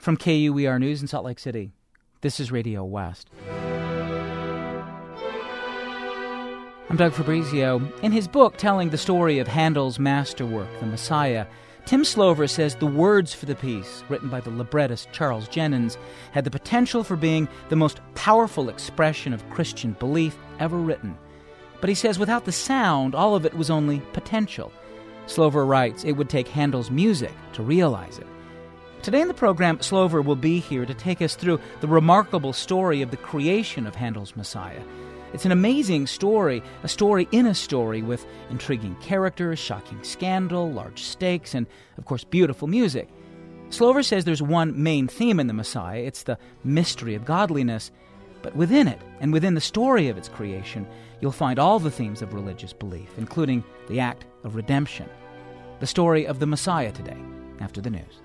From KUER News in Salt Lake City, this is Radio West. I'm Doug Fabrizio. In his book telling the story of Handel's masterwork, The Messiah, Tim Slover says the words for the piece, written by the librettist Charles Jennens, had the potential for being the most powerful expression of Christian belief ever written. But he says without the sound, all of it was only potential. Slover writes it would take Handel's music to realize it. Today in the program, Slover will be here to take us through the remarkable story of the creation of Handel's Messiah. It's an amazing story, a story in a story with intriguing characters, shocking scandal, large stakes, and, of course, beautiful music. Slover says there's one main theme in the Messiah. It's the mystery of godliness. But within it, and within the story of its creation, you'll find all the themes of religious belief, including the act of redemption. The story of the Messiah today, after the news.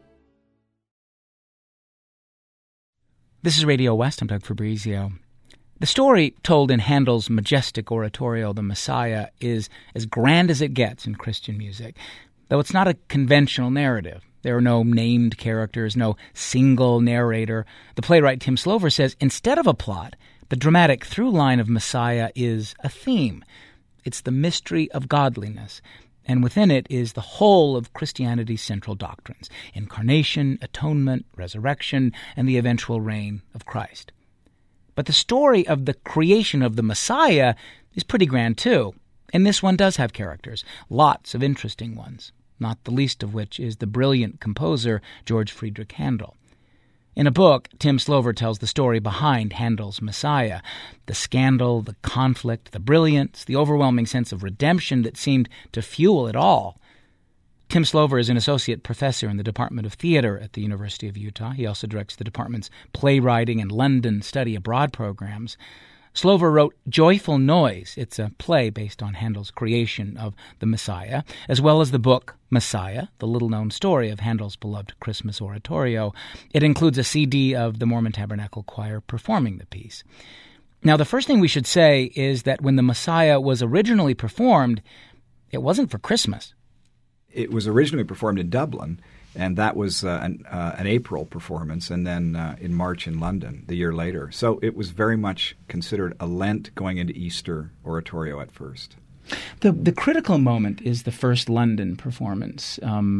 This is Radio West. I'm Doug Fabrizio. The story told in Handel's majestic oratorio, The Messiah, is as grand as it gets in Christian music, though it's not a conventional narrative. There are no named characters, no single narrator. The playwright Tim Slover says instead of a plot, the dramatic through line of Messiah is a theme. It's the mystery of godliness, and within it is the whole of Christianity's central doctrines: incarnation, atonement, resurrection, and the eventual reign of Christ. But the story of the creation of the Messiah is pretty grand too, and this one does have characters, lots of interesting ones, not the least of which is the brilliant composer George Friedrich Handel. In a book, Tim Slover tells the story behind Handel's Messiah, the scandal, the conflict, the brilliance, the overwhelming sense of redemption that seemed to fuel it all. Tim Slover is an associate professor in the Department of Theater at the University of Utah. He also directs the department's playwriting and London study abroad programs. Slover wrote Joyful Noise. It's a play based on Handel's creation of the Messiah, as well as the book Messiah, the little-known story of Handel's beloved Christmas oratorio. It includes a CD of the Mormon Tabernacle Choir performing the piece. Now, the first thing we should say is that when the Messiah was originally performed, it wasn't for Christmas. It was originally performed in Dublin, and that was an April performance, and then in March in London the year later. So it was very much considered a Lent going into Easter oratorio at first. The critical moment is the first London performance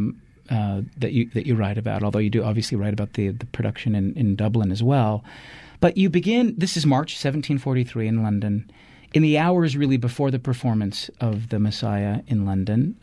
that you write about, although you do obviously write about the production in Dublin as well. But you begin, this is March 1743 in London, in the hours really before the performance of the Messiah in London.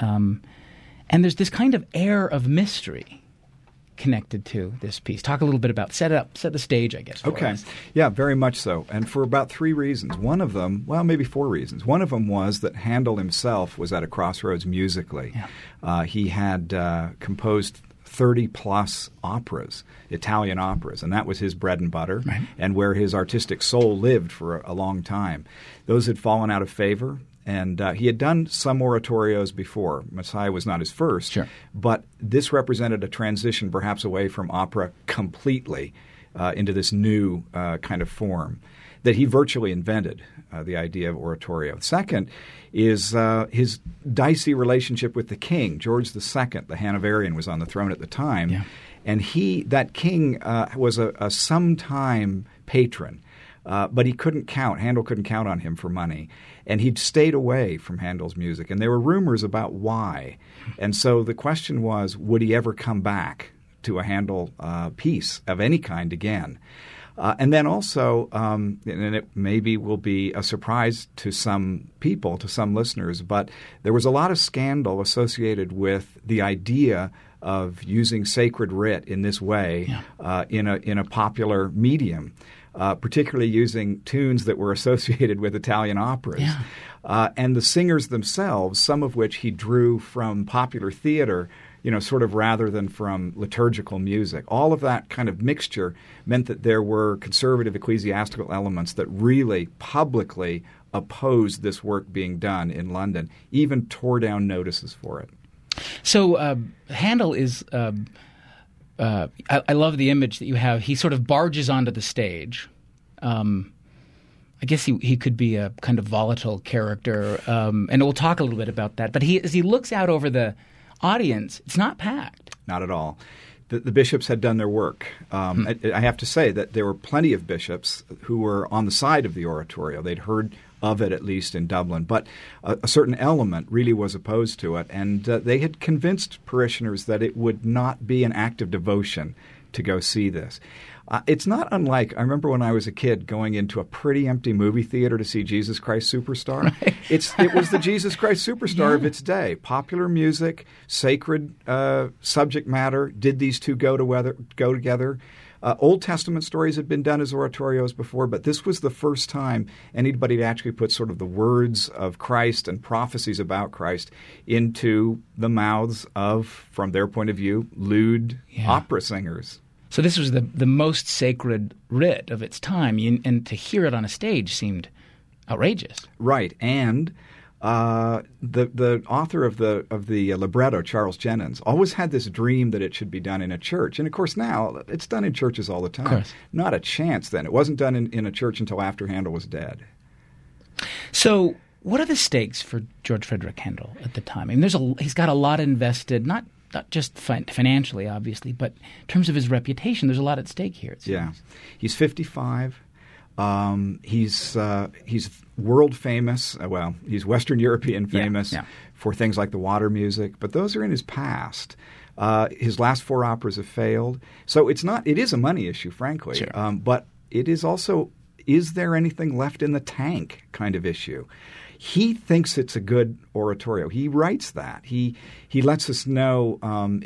And there's this kind of air of mystery connected to this piece. Talk a little bit about, set the stage, I guess, for us. Yeah, very much so. And for about 3 reasons. One of them, well, maybe 4 reasons. One of them was that Handel himself was at a crossroads musically. Yeah. He had composed 30-plus operas, Italian operas, and that was his bread and butter, right, and where his artistic soul lived for a long time. Those had fallen out of favor. And he had done some oratorios before. Messiah was not his first, sure, but this represented a transition perhaps away from opera completely into this new kind of form that he virtually invented, the idea of oratorio. Second is his dicey relationship with the king. George II, the Hanoverian, was on the throne at the time, yeah, and that king was a sometime patron. But he couldn't count. Handel couldn't count on him for money. And he'd stayed away from Handel's music. And there were rumors about why. And so the question was, would he ever come back to a Handel piece of any kind again? And then also, and it maybe will be a surprise to some people, to some listeners, but there was a lot of scandal associated with the idea of using sacred writ in this way, yeah, in a popular medium. Particularly using tunes that were associated with Italian operas. Yeah. And the singers themselves, some of which he drew from popular theater, sort of rather than from liturgical music. All of that kind of mixture meant that there were conservative ecclesiastical elements that really publicly opposed this work being done in London, even tore down notices for it. So Handel is... I love the image that you have. He sort of barges onto the stage. I guess he could be a kind of volatile character, and we'll talk a little bit about that. But as he looks out over the audience, it's not packed. Not at all. the bishops had done their work. I have to say that there were plenty of bishops who were on the side of the oratorio. They'd heard of it, at least in Dublin, but a certain element really was opposed to it, and they had convinced parishioners that it would not be an act of devotion to go see this. It's not unlike, I remember when I was a kid going into a pretty empty movie theater to see Jesus Christ Superstar. Right. It was the Jesus Christ Superstar of its day. Popular music, sacred subject matter. Did these two go together? Old Testament stories had been done as oratorios before, but this was the first time anybody had actually put sort of the words of Christ and prophecies about Christ into the mouths of, from their point of view, lewd opera singers. So this was the most sacred writ of its time, and to hear it on a stage seemed outrageous. Right, and the author of the libretto, Charles Jennens, always had this dream that it should be done in a church, and of course now it's done in churches all the time. Of course. Not a chance then. It wasn't done in a church until after Handel was dead. So, what are the stakes for George Friedrich Handel at the time? I mean, he's got a lot invested, not just financially, obviously, but in terms of his reputation, there's a lot at stake here. Yeah. He's 55. He's world famous. Well, he's Western European famous for things like the Water music, but those are in his past. His last 4 operas have failed. So it is a money issue, frankly. Sure. But it is also, is there anything left in the tank kind of issue? He thinks it's a good oratorio. He writes that. He lets us know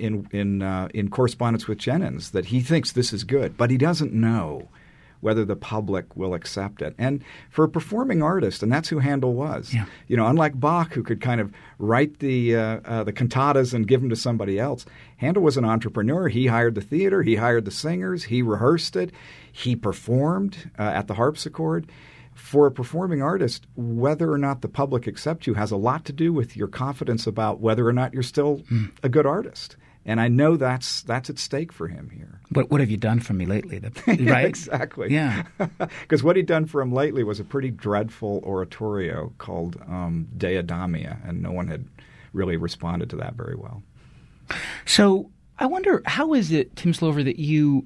in correspondence with Jennens that he thinks this is good, but he doesn't know whether the public will accept it. And for a performing artist, and that's who Handel was. Yeah. Unlike Bach, who could kind of write the cantatas and give them to somebody else, Handel was an entrepreneur. He hired the theater. He hired the singers. He rehearsed it. He performed at the harpsichord. For a performing artist, whether or not the public accepts you has a lot to do with your confidence about whether or not you're still a good artist. And I know that's at stake for him here. But what have you done for me lately? Right? Exactly. Yeah. Because what he'd done for him lately was a pretty dreadful oratorio called Dea Damia, and no one had really responded to that very well. So I wonder, how is it, Tim Slover, that you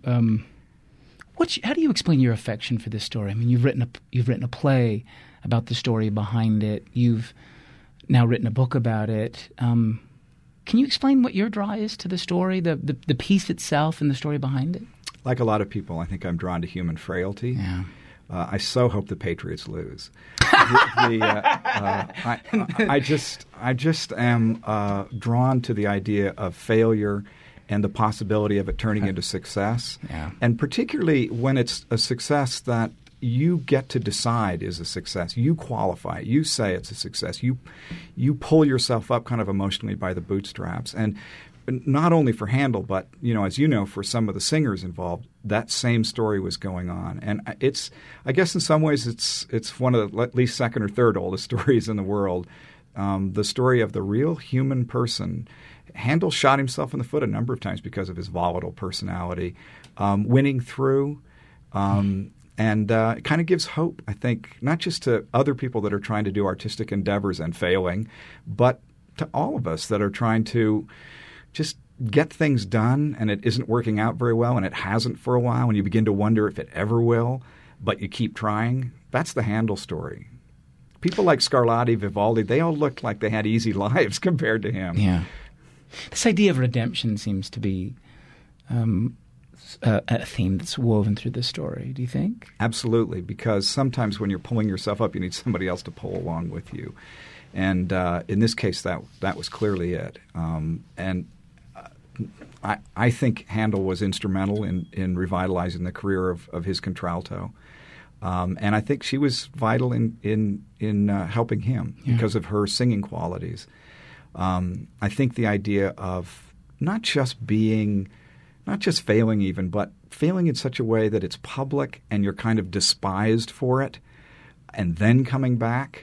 how do you explain your affection for this story? I mean, you've written a play about the story behind it. You've now written a book about it. Can you explain what your draw is to the story, the piece itself and the story behind it? Like a lot of people, I think I'm drawn to human frailty. Yeah. I so hope the Patriots lose. I just am drawn to the idea of failure and the possibility of it turning into success. Yeah. And particularly when it's a success that you get to decide is a success. You qualify it. You say it's a success. You pull yourself up kind of emotionally by the bootstraps. And not only for Handel, but, as you know, for some of the singers involved, that same story was going on. And I guess in some ways it's one of the at least second or third oldest stories in the world. The story of the real human person. Handel shot himself in the foot a number of times because of his volatile personality, winning through. And it kind of gives hope, I think, not just to other people that are trying to do artistic endeavors and failing, but to all of us that are trying to just get things done and it isn't working out very well and it hasn't for a while and you begin to wonder if it ever will, but you keep trying. That's the Handel story. People like Scarlatti, Vivaldi, they all looked like they had easy lives compared to him. Yeah. This idea of redemption seems to be a theme that's woven through the story, do you think? Absolutely, because sometimes when you're pulling yourself up, you need somebody else to pull along with you. And in this case, that was clearly it. I think Handel was instrumental in revitalizing the career of his contralto. And I think she was vital in helping him because of her singing qualities. I think the idea of not just failing even, but failing in such a way that it's public and you're kind of despised for it, and then coming back,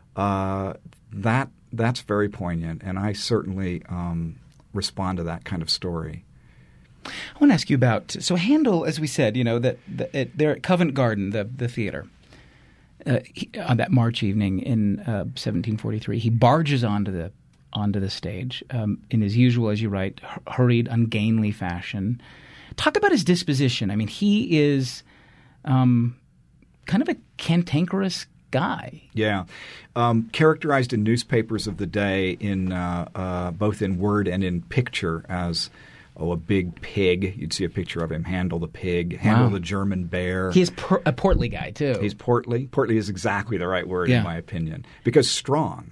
that's very poignant. And I certainly respond to that kind of story. I want to ask you about, so Handel, as we said, they're at Covent Garden, the theater, on that March evening in 1743. He barges onto onto the stage in his usual, as you write, hurried, ungainly fashion. Talk about his disposition. I mean, he is kind of a cantankerous guy. Yeah. Characterized in newspapers of the day in both in word and in picture as a big pig. You'd see a picture of him, Handel the pig, Handel the German bear. He's a portly guy, too. He's portly. Portly is exactly the right word, in my opinion, because strong.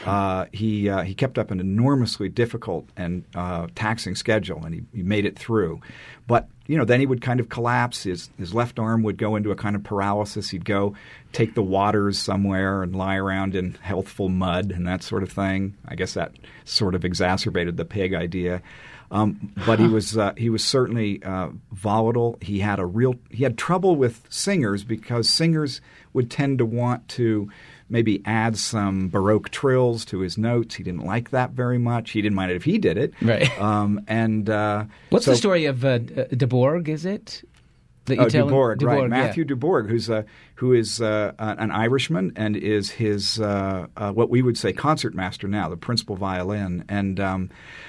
He kept up an enormously difficult and taxing schedule, and he made it through. But then he would kind of collapse. His left arm would go into a kind of paralysis. He'd go take the waters somewhere and lie around in healthful mud and that sort of thing. I guess that sort of exacerbated the pig idea. But he was certainly volatile. He had trouble with singers because singers would tend to want to maybe add some Baroque trills to his notes. He didn't like that very much. He didn't mind it if he did it. Right. What's the story of Dubourg? Is it? Dubourg, right? Yeah. Matthew Dubourg, who is an Irishman and is his what we would say concertmaster now, the principal violin, and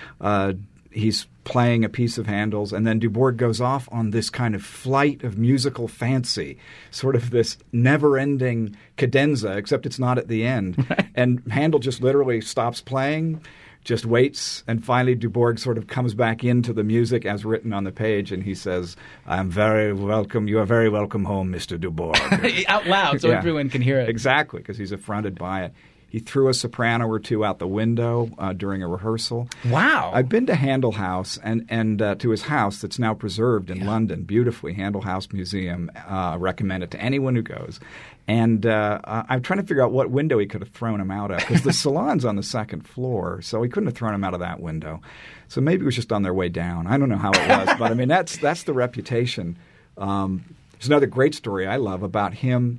he's playing a piece of Handel's, and then Dubourg goes off on this kind of flight of musical fancy, sort of this never-ending cadenza, except it's not at the end. Right. And Handel just literally stops playing, just waits, and finally Dubourg sort of comes back into the music as written on the page, and he says, "I'm very welcome. You are very welcome home, Mr. Dubourg." Out loud, so everyone can hear it. Exactly, because he's affronted by it. He threw a soprano or two out the window during a rehearsal. Wow. I've been to Handel House and to his house that's now preserved in London, beautifully, Handel House Museum. I recommend it to anyone who goes. And I'm trying to figure out what window he could have thrown him out of, because the salon's on the second floor, so he couldn't have thrown him out of that window. So maybe it was just on their way down. I don't know how it was, but I mean that's the reputation. There's another great story I love about him.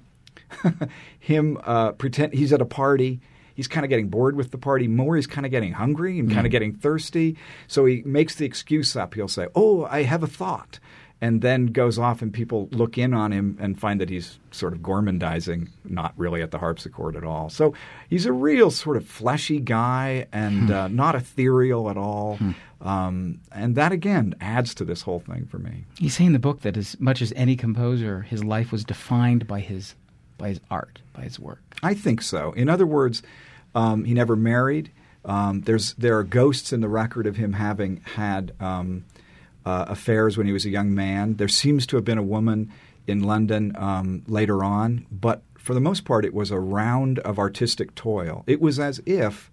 Pretend he's at a party. He's kind of getting bored with the party more. He's kind of getting hungry and kind of getting thirsty. So he makes the excuse up. He'll say, "Oh, I have a thought," and then goes off, and people look in on him and find that he's sort of gourmandizing, not really at the harpsichord at all. So he's a real sort of fleshy guy and not ethereal at all. And that, again, adds to this whole thing for me. You say in the book that as much as any composer, his life was defined by his art, by his work. I think so. In other words, he never married. There are ghosts in the record of him having had affairs when he was a young man. There seems to have been a woman in London later on, but for the most part it was a round of artistic toil. It was as if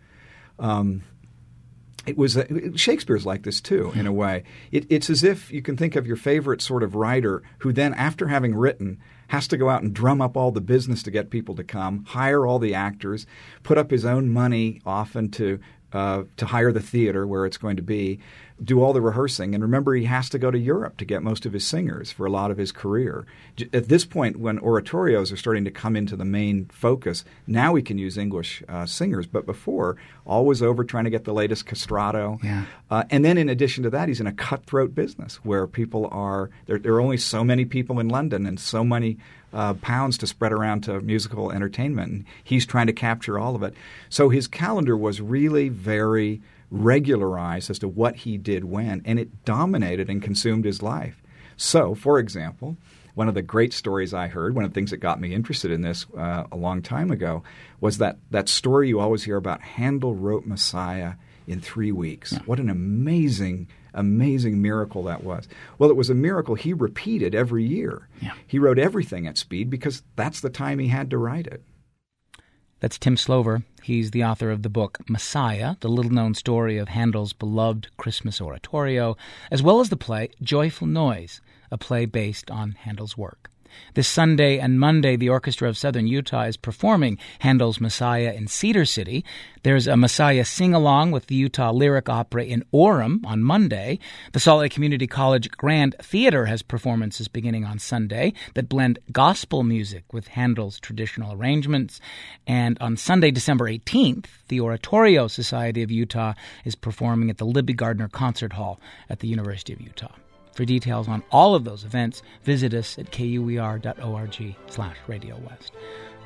Shakespeare's like this too, in a way. It's as if you can think of your favorite sort of writer who then, after having written, has to go out and drum up all the business to get people to come, hire all the actors, put up his own money often to hire the theater where it's going to be, do all the rehearsing. And remember, he has to go to Europe to get most of his singers for a lot of his career. At this point, when oratorios are starting to come into the main focus, now we can use English singers. But before, always over trying to get the latest castrato. Yeah. And then in addition to that, he's in a cutthroat business where people are – there are only so many people in London and so many pounds to spread around to musical entertainment. And he's trying to capture all of it. So his calendar was really very regularized as to what he did when, and it dominated and consumed his life. So, for example, one of the great stories I heard, one of the things that got me interested in this a long time ago, was that story you always hear about Handel wrote Messiah in 3 weeks. Yeah. What an amazing miracle that was. Well, it was a miracle he repeated every year. Yeah. He wrote everything at speed because that's the time he had to write it. That's Tim Slover. He's the author of the book Messiah, the little-known story of Handel's beloved Christmas oratorio, as well as the play Joyful Noise, a play based on Handel's work. This Sunday and Monday, the Orchestra of Southern Utah is performing Handel's Messiah in Cedar City. There's a Messiah sing-along with the Utah Lyric Opera in Orem on Monday. The Salt Lake Community College Grand Theater has performances beginning on Sunday that blend gospel music with Handel's traditional arrangements. And on Sunday, December 18th, the Oratorio Society of Utah is performing at the Libby Gardner Concert Hall at the University of Utah. For details on all of those events, visit us at kuer.org/Radio West.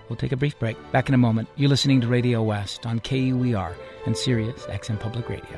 We'll take a brief break. Back in a moment. You're listening to Radio West on KUER and Sirius XM Public Radio.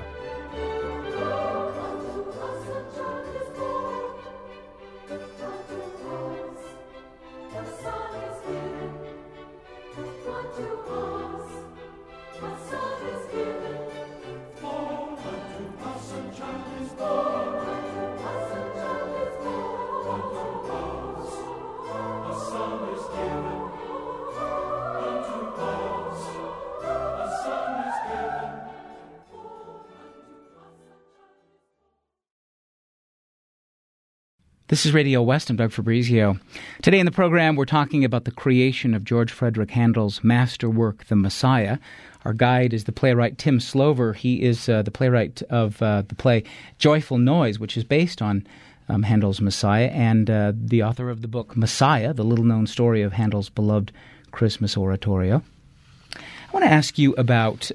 This is Radio West. I'm Doug Fabrizio. Today in the program, we're talking about the creation of George Frederick Handel's masterwork, The Messiah. Our guide is the playwright Tim Slover. He is the playwright of the play Joyful Noise, which is based on Handel's Messiah, and the author of the book Messiah, the little-known story of Handel's beloved Christmas oratorio. I want to ask you about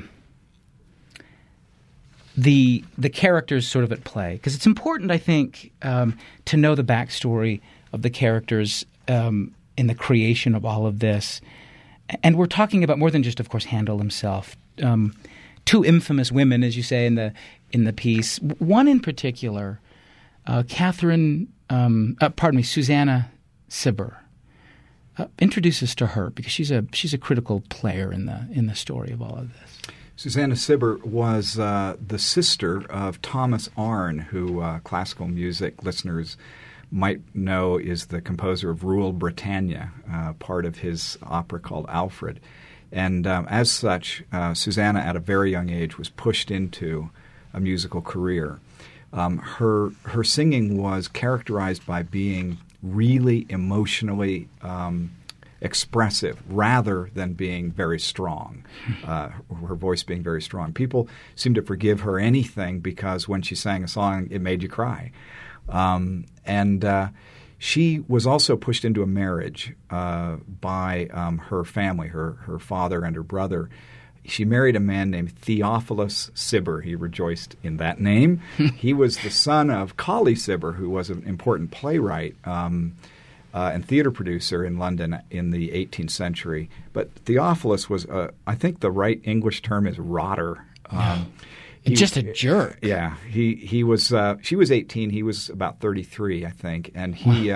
the characters sort of at play, because it's important, I think, to know the backstory of the characters in the creation of all of this. And we're talking about more than just, of course, Handel himself. Two infamous women, as you say in the piece. One in particular, Susanna Cibber. Introduce us to her, because she's a critical player in the story of all of this. Susanna Cibber was the sister of Thomas Arne, who classical music listeners might know is the composer of Rule Britannia, part of his opera called Alfred. And as such, Susanna at a very young age was pushed into a musical career. Her singing was characterized by being really emotionally expressive rather than being very strong, her voice being very strong. People seem to forgive her anything because when she sang a song, it made you cry. She was also pushed into a marriage by her family, her father and her brother. She married a man named Theophilus Cibber. He rejoiced in that name. He was the son of Colley Cibber, who was an important playwright and theater producer in London in the 18th century. But Theophilus was, I think the right English term is rotter. Just a jerk. Yeah. He was. She was 18. He was about 33, I think. And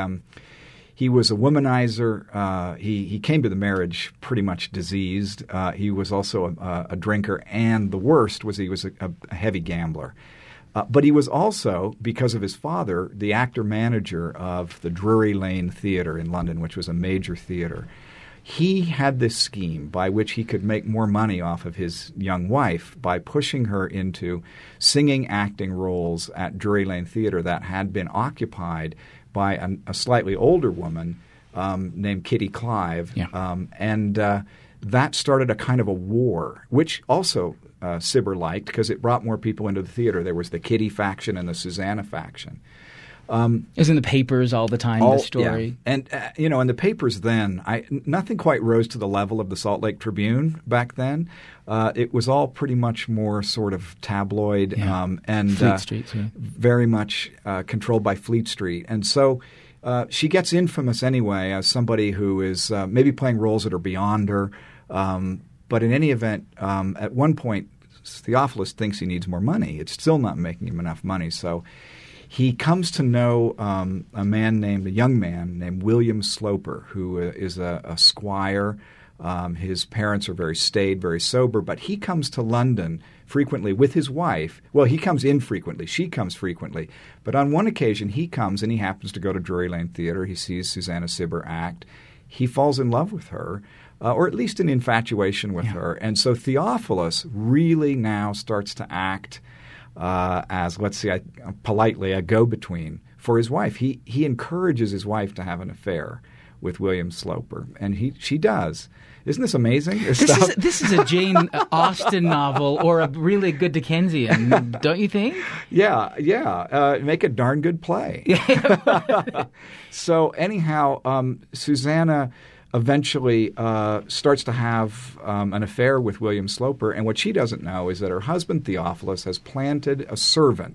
he was a womanizer. He came to the marriage pretty much diseased. He was also a drinker. And the worst was he was a heavy gambler. But he was also, because of his father, the actor-manager of the Drury Lane Theatre in London, which was a major theatre. He had this scheme by which he could make more money off of his young wife by pushing her into singing, acting roles at Drury Lane Theatre that had been occupied by a slightly older woman named Kitty Clive. Yeah. That started a kind of a war, which also Cibber liked because it brought more people into the theater. There was the Kitty faction and the Susanna faction. It was in the papers all the time, this story. Yeah. And, in the papers then, nothing quite rose to the level of the Salt Lake Tribune back then. It was all pretty much more sort of tabloid and Fleet Street, too. Very much controlled by Fleet Street. And so she gets infamous anyway as somebody who is maybe playing roles that are beyond her. But in any event, at one point, Theophilus thinks he needs more money. It's still not making him enough money. So he comes to know a young man named William Sloper, who is a squire. His parents are very staid, very sober, but he comes to London frequently with his wife. Well, he comes infrequently. She comes frequently. But on one occasion, he comes and he happens to go to Drury Lane Theatre. He sees Susanna Cibber act. He falls in love with her. Or at least an infatuation with her. And so Theophilus really now starts to act as, let's say, politely, a go-between for his wife. He encourages his wife to have an affair with William Sloper, and she does. Isn't this amazing? This is a Jane Austen novel or a really good Dickensian, don't you think? Yeah. Make a darn good play. So anyhow, Susanna eventually starts to have an affair with William Sloper, and what she doesn't know is that her husband Theophilus has planted a servant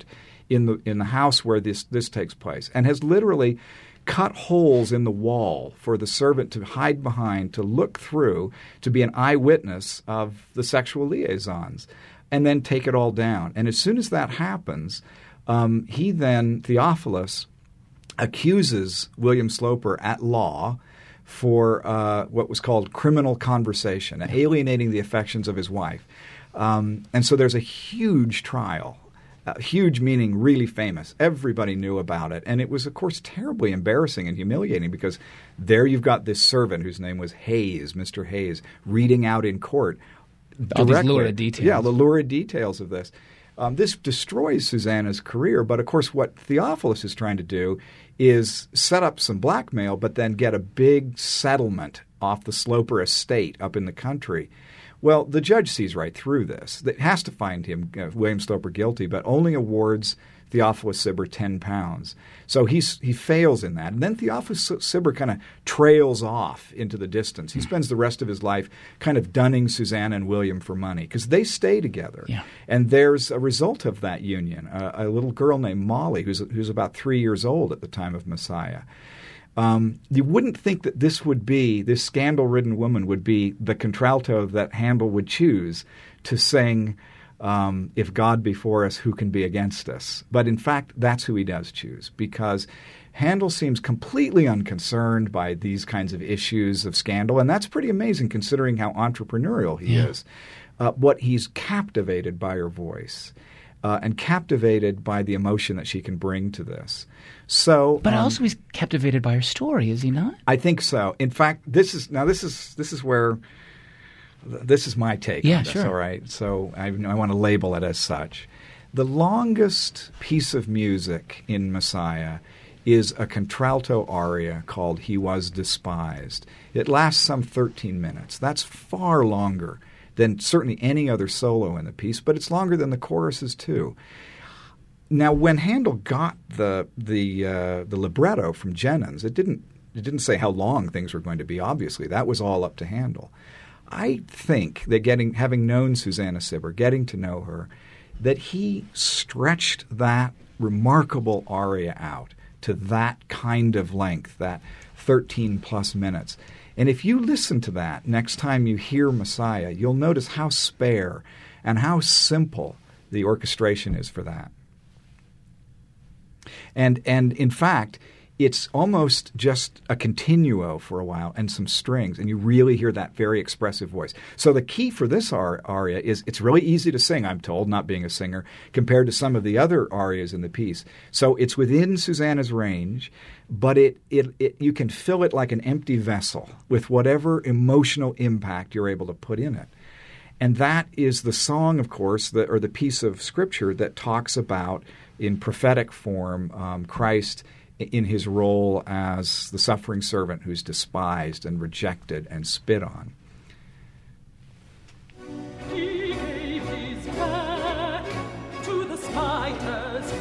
in the house where this takes place, and has literally cut holes in the wall for the servant to hide behind, to look through, to be an eyewitness of the sexual liaisons, and then take it all down. And as soon as that happens, Theophilus, accuses William Sloper at law for what was called criminal conversation, alienating the affections of his wife. And so there's a huge trial. Huge meaning really famous. Everybody knew about it. And it was, of course, terribly embarrassing and humiliating because there you've got this servant whose name was Hayes, Mr. Hayes, reading out in court all these lurid details. Yeah, the lurid details of this. This destroys Susanna's career. But, of course, what Theophilus is trying to do is set up some blackmail but then get a big settlement off the Sloper estate up in the country. Well, the judge sees right through this. It has to find him, William Sloper, guilty, but only awards Theophilus Cibber £10. So he fails in that. And then Theophilus Cibber kind of trails off into the distance. He spends the rest of his life kind of dunning Susanna and William for money because they stay together. Yeah. And there's a result of that union, a little girl named Molly who's about 3 years old at the time of Messiah. You wouldn't think that this scandal-ridden woman would be the contralto that Handel would choose to sing If God Be For Us, Who Can Be Against Us? But in fact, that's who he does choose because Handel seems completely unconcerned by these kinds of issues of scandal, and that's pretty amazing considering how entrepreneurial he is. But he's captivated by her voice. And captivated by the emotion that she can bring to this. But also he's captivated by her story, is he not? I think so. In fact, this is my take on this, sure. All right? So I want to label it as such. The longest piece of music in Messiah is a contralto aria called He Was Despised. It lasts some 13 minutes. That's far longer than certainly any other solo in the piece, but it's longer than the choruses too. Now, when Handel got the libretto from Jennens, it didn't say how long things were going to be. Obviously, that was all up to Handel. I think that having known Susanna Cibber, getting to know her, that he stretched that remarkable aria out to that kind of length, that 13 plus minutes. And if you listen to that next time you hear Messiah, you'll notice how spare and how simple the orchestration is for that. And in fact, it's almost just a continuo for a while and some strings, and you really hear that very expressive voice. So the key for this aria is it's really easy to sing, I'm told, not being a singer, compared to some of the other arias in the piece. So it's within Susanna's range, but you can fill it like an empty vessel with whatever emotional impact you're able to put in it. And that is the song, of course, or the piece of Scripture that talks about, in prophetic form, Christ in his role as the suffering servant who's despised and rejected and spit on. He gave his back to the spiters.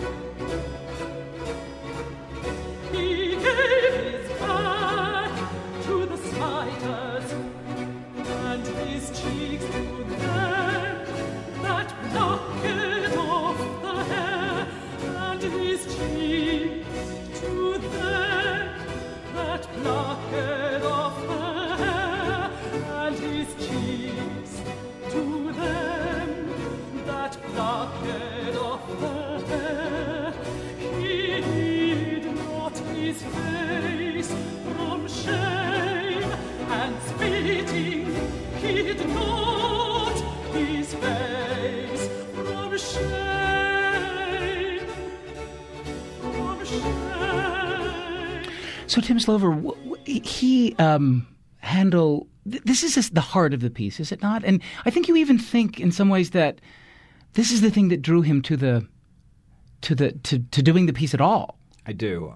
He gave his back to the spiters, and his cheeks to them that plucked off the hair, and his cheeks to them that plucked off the hair, and his cheeks to them that plucked off the hair. He hid not his face from shame, and spitting hid not his face from shame. So Tim Slover, Handel, this is the heart of the piece, is it not? And I think you even think in some ways that this is the thing that drew him to doing the piece at all. I do.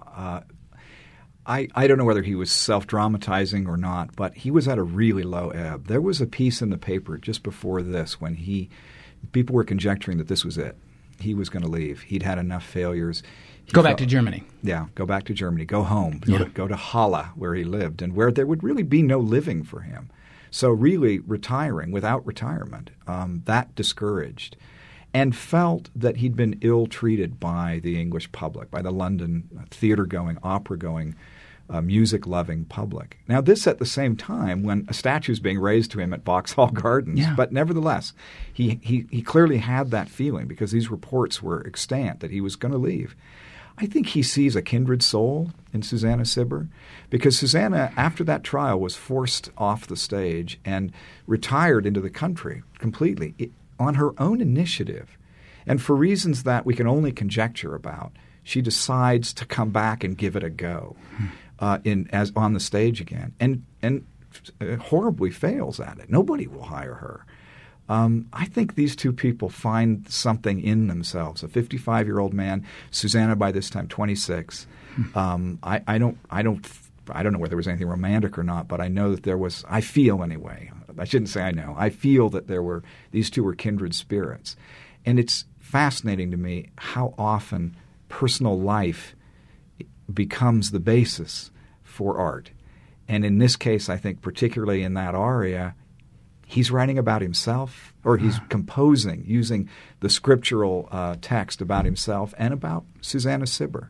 I don't know whether he was self-dramatizing or not, but he was at a really low ebb. There was a piece in the paper just before this when people were conjecturing that this was it. He was going to leave. He'd had enough failures. Go back to Germany. Yeah, go back to Germany. Go home. Yeah. Go to Halle, where he lived, and where there would really be no living for him. So really retiring without retirement, that discouraged. and felt that he'd been ill-treated by the English public, by the London theater-going, opera-going, music-loving public. Now, this at the same time when a statue is being raised to him at Vauxhall Gardens. Yeah. But nevertheless, he clearly had that feeling because these reports were extant that he was going to leave. I think he sees a kindred soul in Susanna Cibber because Susanna, after that trial, was forced off the stage and retired into the country completely on her own initiative. And for reasons that we can only conjecture about, she decides to come back and give it a go as on the stage again and horribly fails at it. Nobody will hire her. I think these two people find something in themselves. A 55-year-old man, Susanna by this time 26. I don't know whether there was anything romantic or not, but I know that there was. I feel anyway. I shouldn't say I know. I feel that these two were kindred spirits, and it's fascinating to me how often personal life becomes the basis for art. And in this case, I think particularly in that aria, he's writing about himself, or he's composing using the scriptural text about himself and about Susanna Cibber.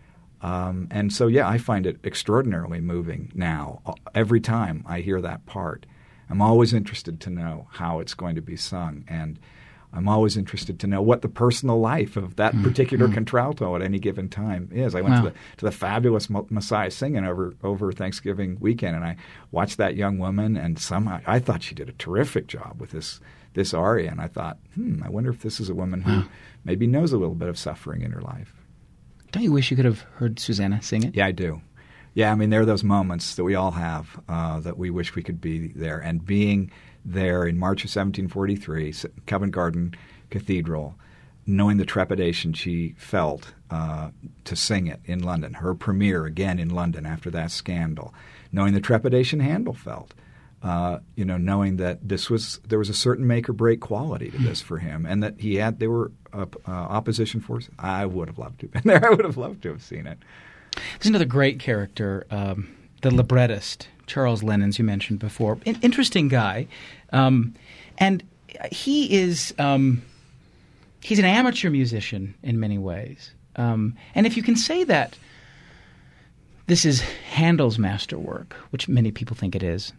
And so, I find it extraordinarily moving now. Every time I hear that part, I'm always interested to know how it's going to be sung, and I'm always interested to know what the personal life of that particular contralto at any given time is. I went to the fabulous Messiah Singing over Thanksgiving weekend, and I watched that young woman, and somehow I thought she did a terrific job with this aria, and I thought, I wonder if this is a woman who maybe knows a little bit of suffering in her life. Don't you wish you could have heard Susanna sing it? Yeah, I do. Yeah, I mean, there are those moments that we all have that we wish we could be there, and being there in March of 1743, Covent Garden Cathedral, knowing the trepidation she felt to sing it in London, her premiere again in London after that scandal, knowing the trepidation Handel felt, knowing that there was a certain make or break quality to this for him, and that there were opposition forces. I would have loved to have been there. I would have loved to have seen it. There's another great character, the librettist, Charles Lennons, you mentioned before. Interesting guy. And he is he's an amateur musician in many ways. And if you can say that this is Handel's masterwork, which many people think it is,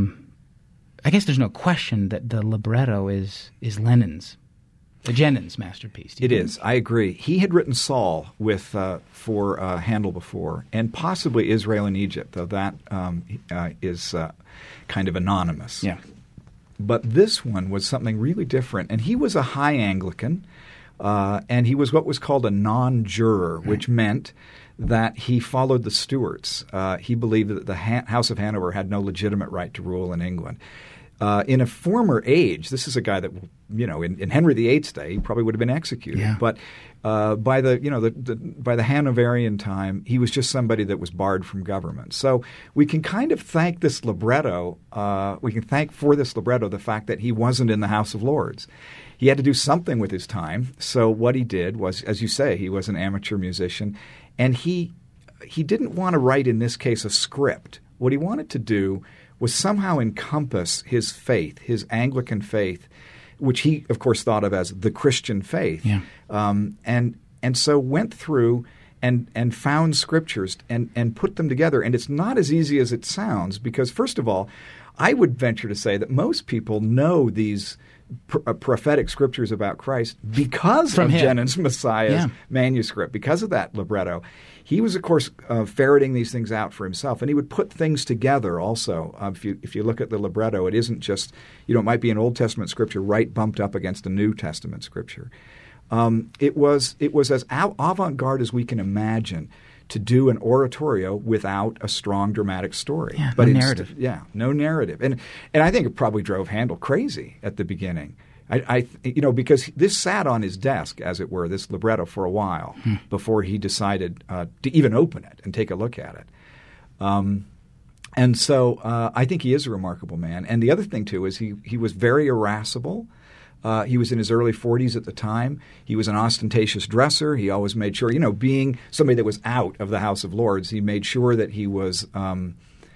I guess there's no question that the libretto is Lennon's. The Jennens masterpiece. It is. I agree. He had written Saul for Handel before, and possibly Israel in Egypt, though that is kind of anonymous. Yeah. But this one was something really different, and he was a high Anglican, and he was what was called a non-juror, which meant that he followed the Stuarts. He believed that the House of Hanover had no legitimate right to rule in England. In a former age, this is a guy that, in Henry VIII's day, he probably would have been executed. Yeah. But by the Hanoverian time, he was just somebody that was barred from government. So we can kind of thank this libretto. We can thank for this libretto the fact that he wasn't in the House of Lords. He had to do something with his time. So what he did was, as you say, he was an amateur musician, and he didn't want to write in this case a script. What he wanted to do was somehow encompass his faith, his Anglican faith, which he, of course, thought of as the Christian faith. Yeah. And so went through and found scriptures and put them together. And it's not as easy as it sounds because, first of all, I would venture to say that most people know these prophetic scriptures about Christ because of Jennens' Messiah's manuscript, because of that libretto. He was, of course, ferreting these things out for himself, and he would put things together also. If you look at the libretto, it isn't just, it might be an Old Testament scripture right bumped up against a New Testament scripture. It was as avant-garde as we can imagine to do an oratorio without a strong dramatic story. Yeah, no narrative. No narrative. And I think it probably drove Handel crazy at the beginning. Because this sat on his desk, as it were, this libretto for a while before he decided to even open it and take a look at it. And so I think he is a remarkable man. And the other thing, too, is he was very irascible. He was in his early 40s at the time. He was an ostentatious dresser. He always made sure, being somebody that was out of the House of Lords, he made sure that he was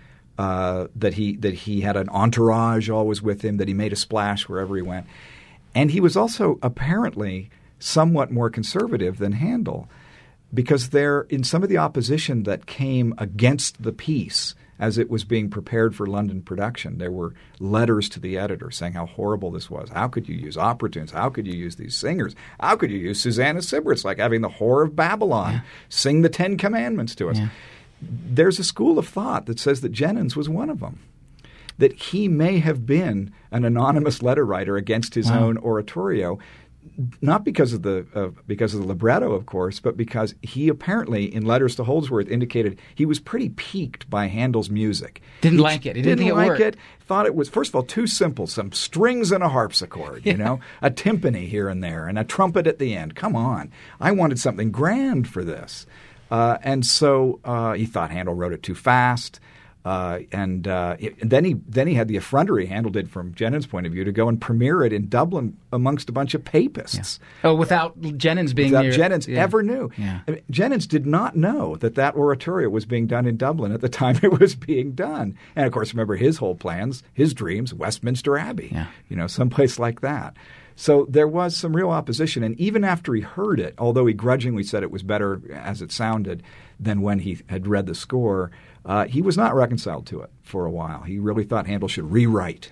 that he had an entourage always with him, that he made a splash wherever he went. And he was also apparently somewhat more conservative than Handel, because in some of the opposition that came against the piece as it was being prepared for London production, there were letters to the editor saying how horrible this was. How could you use opera tunes? How could you use these singers? How could you use Susanna Sibberts, like having the Whore of Babylon sing the Ten Commandments to us? Yeah. There's a school of thought that says that Jennens was one of them, that he may have been an anonymous letter writer against his own oratorio, not because of the libretto, of course, but because he apparently, in letters to Holdsworth, indicated he was pretty piqued by Handel's music. Didn't like it. He didn't like it. Thought it was, first of all, too simple. Some strings and a harpsichord, you know, a timpani here and there, and a trumpet at the end. Come on. I wanted something grand for this. And so he thought Handel wrote it too fast. And then he had the effrontery, Handel did from Jennens' point of view, to go and premiere it in Dublin amongst a bunch of papists. Yeah. Oh, without Jennens being without there. Jennens ever knew. Yeah. I mean, Jennens did not know that oratorio was being done in Dublin at the time it was being done. And, of course, remember his whole plans, his dreams, Westminster Abbey, someplace like that. So there was some real opposition. And even after he heard it, although he grudgingly said it was better as it sounded than when he had read the score, he was not reconciled to it for a while. He really thought Handel should rewrite.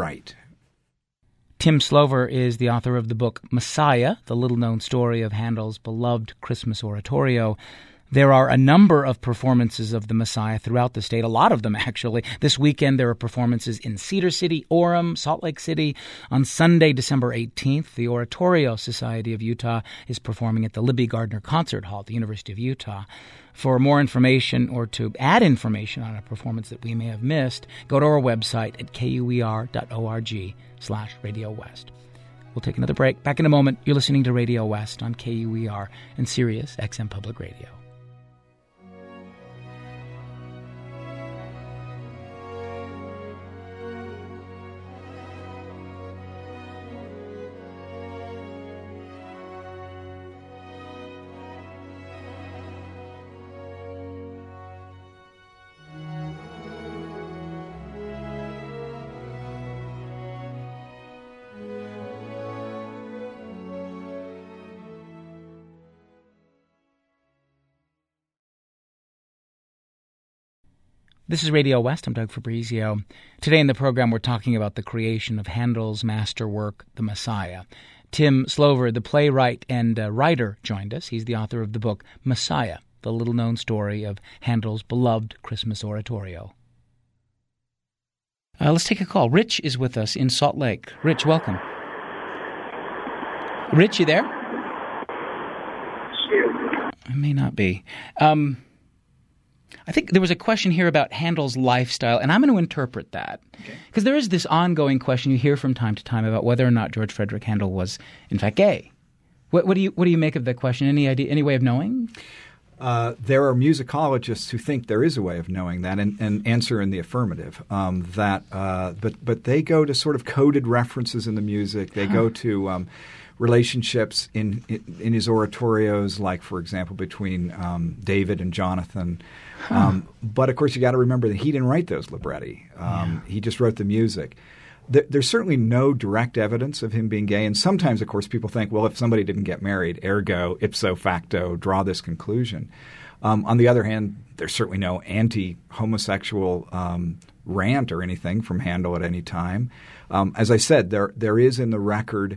Tim Slover is the author of the book Messiah, the little-known story of Handel's beloved Christmas oratorio. There are a number of performances of the Messiah throughout the state, a lot of them actually. This weekend there are performances in Cedar City, Orem, Salt Lake City. On Sunday, December 18th, the Oratorio Society of Utah is performing at the Libby Gardner Concert Hall at the University of Utah. For more information or to add information on a performance that we may have missed, go to our website at kuer.org/Radio West. We'll take another break. Back in a moment. You're listening to Radio West on KUER and Sirius XM Public Radio. This is Radio West. I'm Doug Fabrizio. Today in the program, we're talking about the creation of Handel's masterwork, The Messiah. Tim Slover, the playwright and writer, joined us. He's the author of the book Messiah, the little-known story of Handel's beloved Christmas oratorio. Let's take a call. Rich is with us in Salt Lake. Rich, welcome. Rich, you there? I may not be. I think there was a question here about Handel's lifestyle, and I'm going to interpret that. Because there is this ongoing question you hear from time to time about whether or not George Frederick Handel was, in fact, gay. What do you make of that question? Any idea, any way of knowing? There are musicologists who think there is a way of knowing that and answer in the affirmative. But they go to sort of coded references in the music. They go to relationships in his oratorios, like, for example, between David and Jonathan. But, of course, you got to remember that he didn't write those libretti. He just wrote the music. There's certainly no direct evidence of him being gay. And sometimes, of course, people think, well, if somebody didn't get married, ergo, ipso facto, draw this conclusion. On the other hand, there's certainly no anti-homosexual rant or anything from Handel at any time. As I said, there is in the record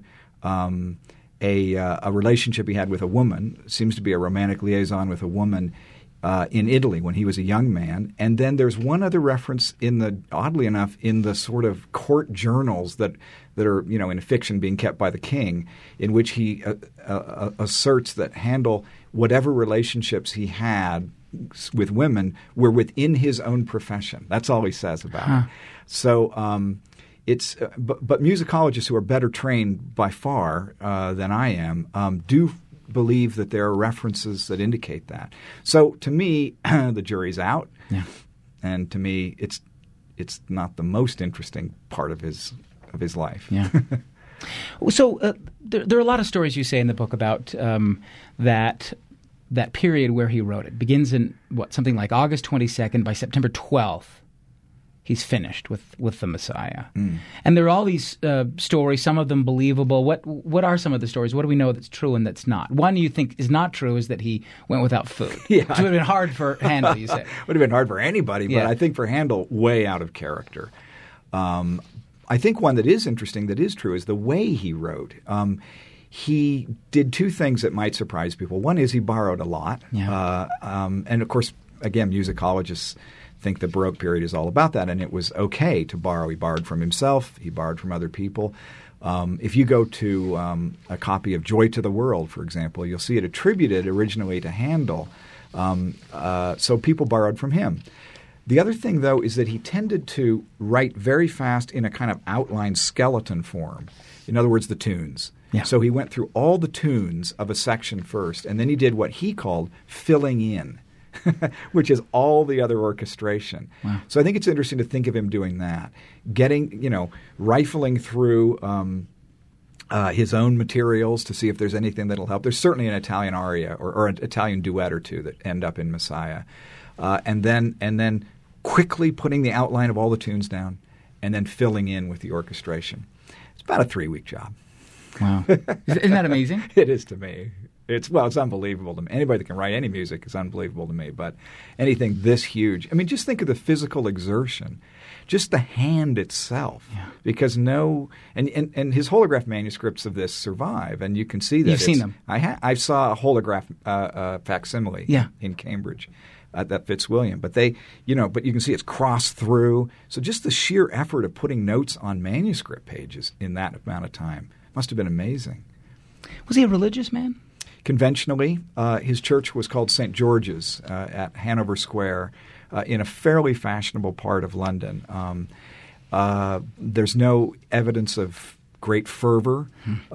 a relationship he had with a woman. It seems to be a romantic liaison with a woman in Italy when he was a young man. And then there's one other reference oddly enough, in the sort of court journals that are, in fiction being kept by the king, in which he asserts that Handel, whatever relationships he had with women, were within his own profession. That's all he says about it. So but musicologists who are better trained by far than I am do believe that there are references that indicate that. So to me, the jury's out, and to me, it's not the most interesting part of his life. Yeah. So there are a lot of stories you say in the book about that period where he wrote it. Begins in something like August 22nd. By September 12th, he's finished with the Messiah. And there are all these stories, some of them believable. What are some of the stories? What do we know that's true and that's not? One you think is not true is that he went without food. Yeah. Which would have been hard for Handel, you say. Would have been hard for anybody, but Yeah. I think for Handel, way out of character. I think one that is interesting, that is true, is the way he wrote. He did two things that might surprise people. One is he borrowed a lot. Yeah. And of course, again, musicologists think the Baroque period is all about that, and it was okay to borrow. He borrowed from himself. He borrowed from other people. If you go to a copy of Joy to the World, for example, you'll see it attributed originally to Handel. So people borrowed from him. The other thing, though, is that he tended to write very fast in a kind of outline skeleton form. In other words, the tunes. Yeah. So he went through all the tunes of a section first, and then he did what he called filling in, which is all the other orchestration. Wow. So I think it's interesting to think of him doing that, rifling through his own materials to see if there's anything that'll help. There's certainly an Italian aria or an Italian duet or two that end up in Messiah, and then quickly putting the outline of all the tunes down, and then filling in with the orchestration. It's about a 3-week job. Wow. Isn't that amazing? It is to me. It's unbelievable to me. Anybody that can write any music is unbelievable to me. But anything this huge, I mean, just think of the physical exertion, just the hand itself. Yeah. Because and his holograph manuscripts of this survive, and you can see that. You've seen them. I saw a holograph facsimile in Cambridge at Fitzwilliam, but but you can see it's crossed through. So just the sheer effort of putting notes on manuscript pages in that amount of time must have been amazing. Was he a religious man? Conventionally, his church was called St. George's at Hanover Square in a fairly fashionable part of London. There's no evidence of great fervor,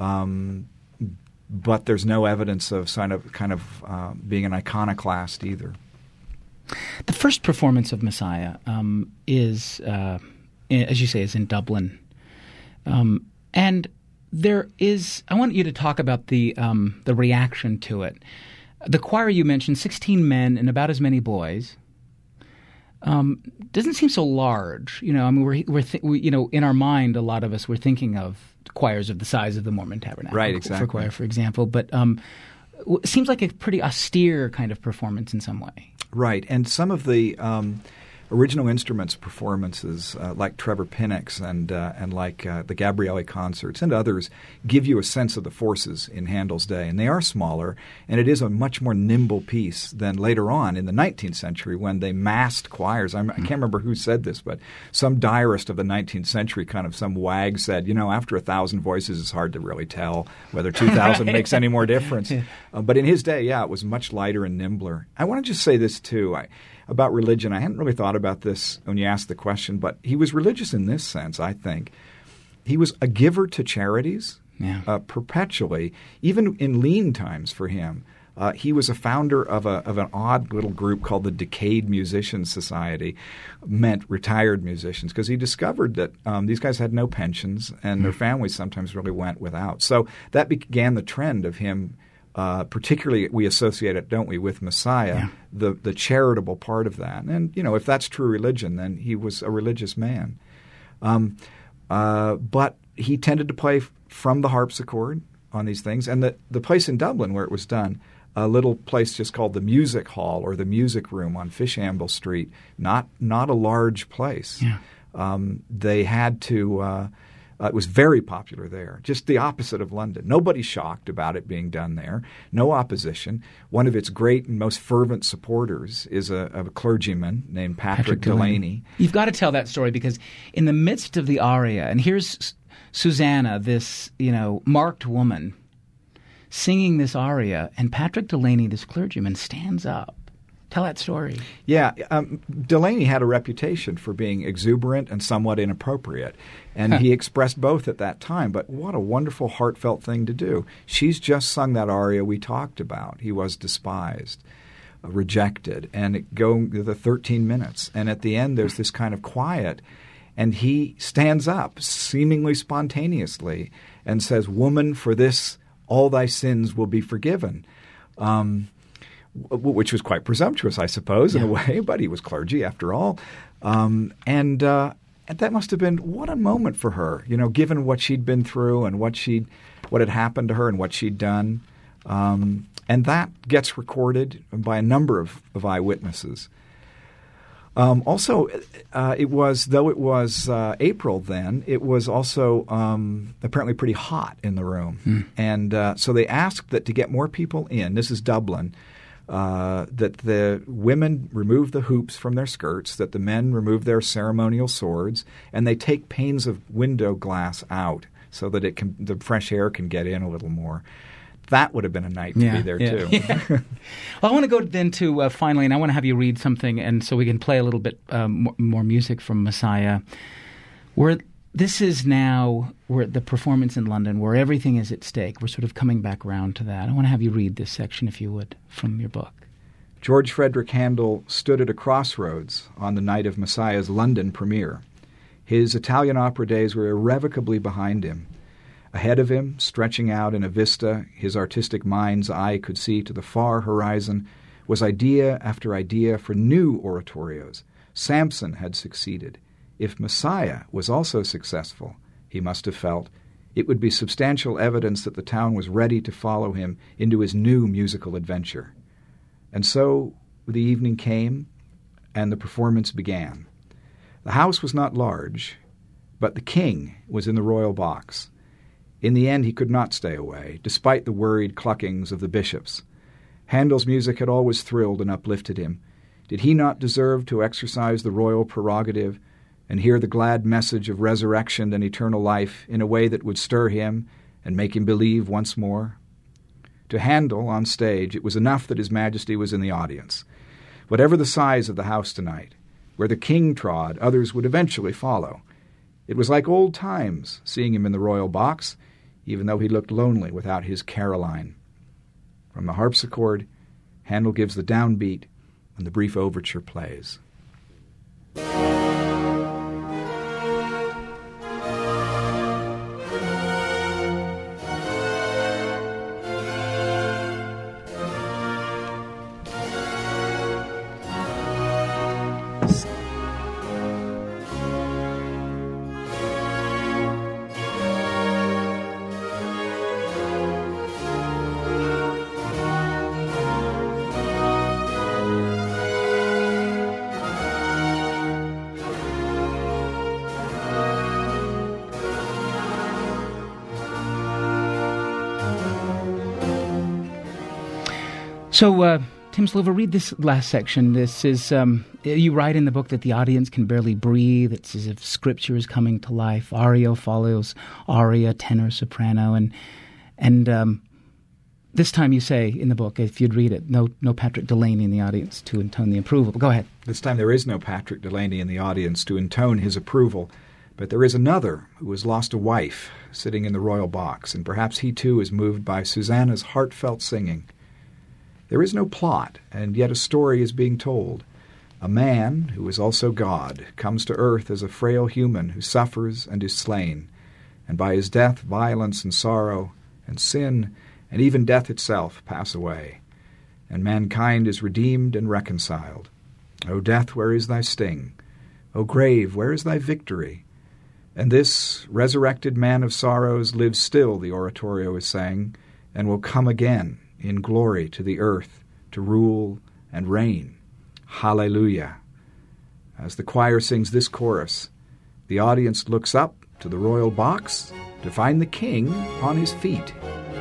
but there's no evidence of kind of being an iconoclast either. The first performance of Messiah is, as you say, is in Dublin. And there is. I want you to talk about the reaction to it. The choir you mentioned, 16 men and about as many boys, doesn't seem so large. You know, I mean, we're in our mind, a lot of us were thinking of choirs of the size of the Mormon Tabernacle, right? Exactly. For choir, for example, but it seems like a pretty austere kind of performance in some way. Right, and some of the original instruments performances, like Trevor Pinnock's and like the Gabrieli concerts and others, give you a sense of the forces in Handel's day. And they are smaller, and it is a much more nimble piece than later on in the 19th century when they massed choirs. I can't remember who said this, but some diarist of the 19th century, some wag said, after 1,000 voices, it's hard to really tell whether 2,000 makes any more difference. But in his day, it was much lighter and nimbler. I want to just say this, too. About religion, I hadn't really thought about this when you asked the question, but he was religious in this sense, I think. He was a giver to charities perpetually, even in lean times for him. He was a founder of an odd little group called the Decayed Musicians Society, meant retired musicians, because he discovered that these guys had no pensions and their families sometimes really went without. So that began the trend of him. Particularly, we associate it, don't we, with Messiah, the charitable part of that. And, if that's true religion, then he was a religious man. But he tended to play from the harpsichord on these things. And the place in Dublin where it was done, a little place just called the Music Hall or the Music Room on Fishamble Street, not a large place. Yeah. They had to... it was very popular there, just the opposite of London. Nobody's shocked about it being done there. No opposition. One of its great and most fervent supporters is a clergyman named Patrick Delaney. You've got to tell that story because in the midst of the aria, and here's Susanna, this marked woman, singing this aria, and Patrick Delaney, this clergyman, stands up. Tell that story. Yeah. Delaney had a reputation for being exuberant and somewhat inappropriate, and he expressed both at that time. But what a wonderful, heartfelt thing to do. She's just sung that aria we talked about. He was despised, rejected, and it going the 13 minutes. And at the end, there's this kind of quiet, and he stands up, seemingly spontaneously, and says, "Woman, for this all thy sins will be forgiven." which was quite presumptuous, I suppose, in a way, but he was clergy after all. And that must have been what a moment for her, given what she'd been through and what had happened to her and what she'd done. And that gets recorded by a number of eyewitnesses. Also, it was April then, it was also apparently pretty hot in the room. And so they asked that to get more people in, this is Dublin, that the women remove the hoops from their skirts, that the men remove their ceremonial swords, and they take panes of window glass out so that the fresh air can get in a little more. That would have been a night to be there, too. Yeah. Well, I want to go then to finally, and I want to have you read something, and so we can play a little bit more music from Messiah. This is now the performance in London, where everything is at stake. We're sort of coming back around to that. I want to have you read this section, if you would, from your book. George Frederick Handel stood at a crossroads on the night of Messiah's London premiere. His Italian opera days were irrevocably behind him. Ahead of him, stretching out in a vista his artistic mind's eye could see to the far horizon, was idea after idea for new oratorios. Samson had succeeded. If Messiah was also successful, he must have felt, it would be substantial evidence that the town was ready to follow him into his new musical adventure. And so the evening came, and the performance began. The house was not large, but the king was in the royal box. In the end, he could not stay away, despite the worried cluckings of the bishops. Handel's music had always thrilled and uplifted him. Did he not deserve to exercise the royal prerogative and hear the glad message of resurrection and eternal life in a way that would stir him and make him believe once more? To Handel, on stage, it was enough that His Majesty was in the audience. Whatever the size of the house tonight, where the king trod, others would eventually follow. It was like old times, seeing him in the royal box, even though he looked lonely without his Caroline. From the harpsichord, Handel gives the downbeat, and the brief overture plays. So, Tim Slover, read this last section. This is, you write in the book that the audience can barely breathe. It's as if scripture is coming to life. Aria follows aria, tenor, soprano, and this time you say in the book, if you'd read it, no Patrick Delaney in the audience to intone the approval. Go ahead. This time there is no Patrick Delaney in the audience to intone his approval, but there is another who has lost a wife sitting in the royal box, and perhaps he too is moved by Susanna's heartfelt singing. There is no plot, and yet a story is being told. A man, who is also God, comes to earth as a frail human who suffers and is slain, and by his death violence and sorrow and sin and even death itself pass away, and mankind is redeemed and reconciled. O death, where is thy sting? O grave, where is thy victory? And this resurrected man of sorrows lives still, the oratorio is saying, and will come again in glory to the earth to rule and reign. Hallelujah. As the choir sings this chorus, the audience looks up to the royal box to find the king on his feet.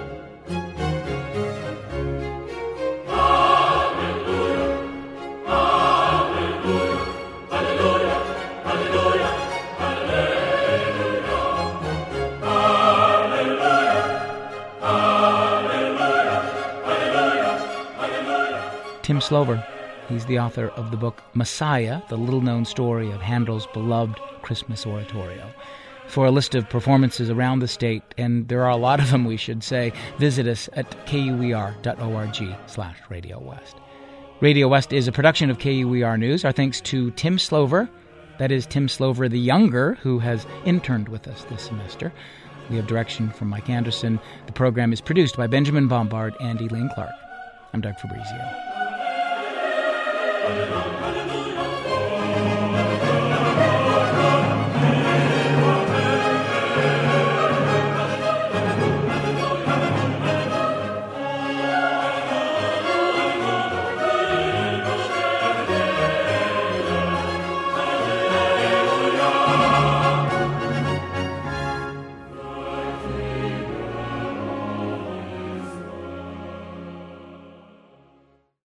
Tim Slover. He's the author of the book Messiah, the little-known story of Handel's beloved Christmas oratorio. For a list of performances around the state, and there are a lot of them, we should say, visit us at kuer.org/Radio West. Radio West is a production of KUER News. Our thanks to Tim Slover, that is Tim Slover the Younger, who has interned with us this semester. We have direction from Mike Anderson. The program is produced by Benjamin Bombard and Elaine Clark. I'm Doug Fabrizio.